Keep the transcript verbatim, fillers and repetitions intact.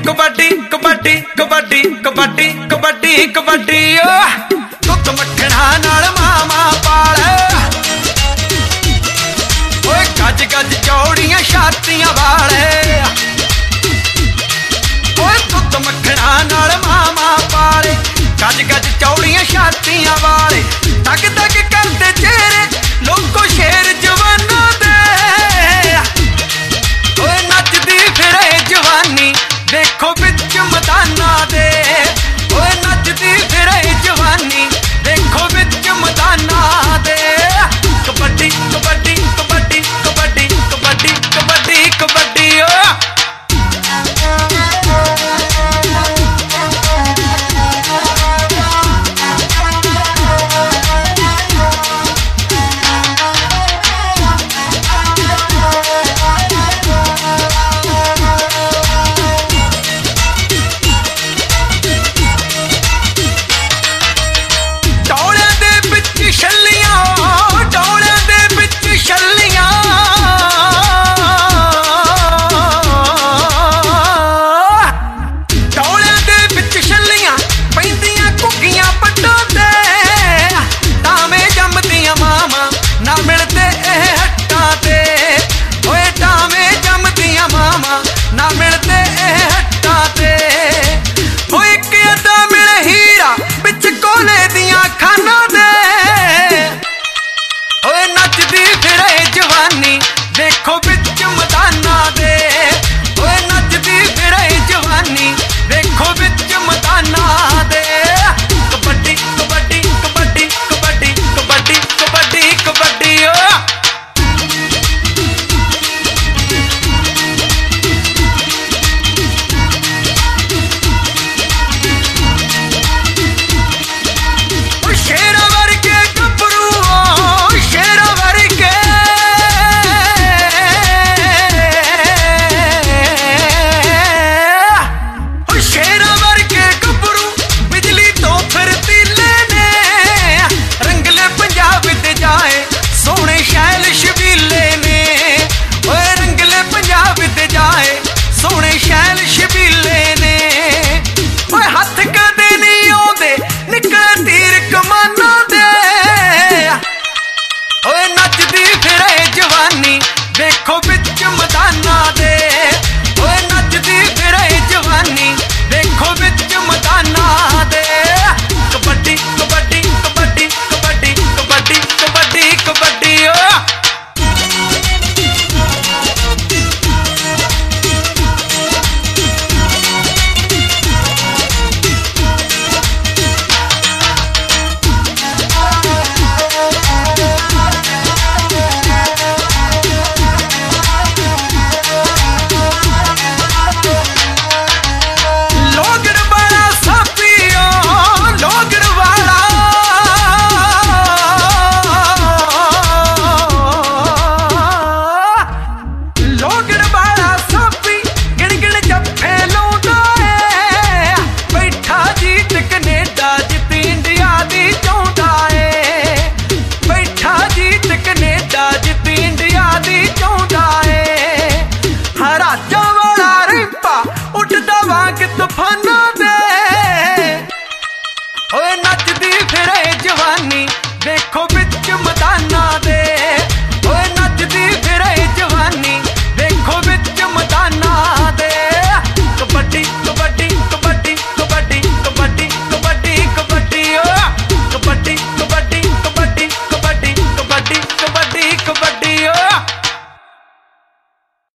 कबड्डी कबड्डी कबड्डी कबड्डी कबड्डी कबड्डी दुध मक्खणा नाल मामा पाले ओए गज गज चौड़ियां छातियां वाले ओए दुध मक्खणा नाल मामा पाले गज गज चौड़ियां छातियां वाले तक तक करते चेहरे लोको शेर जवाना दे ओए नचदी फिरे जवानी देखो बिच मदाना दे ओए नचदी फिरे जवानी देखो बिच मदाना दे कबड्डी कबड्डी कबड्डी कबड्डी कबड्डी कबड्डी कबड्डी ओ देखो बिच मदाना दे ओए नचदी फिरे जवानी देखो बिच मदाना दे कबड्डी कबड्डी कबड्डी कबड्डी कबड्डी कबड्डी कबड्डी ओ शेरा वर्गे गबरू शेरा वर्गे देखो बिच मदाना दे ओए नचदी फिरे जवानी देखो बिच मदाना दे कबड्डी कबड्डी कबड्डी कबड्डी कबड्डी कबड्डी कबड्डी ओ उठदा वांग तूफान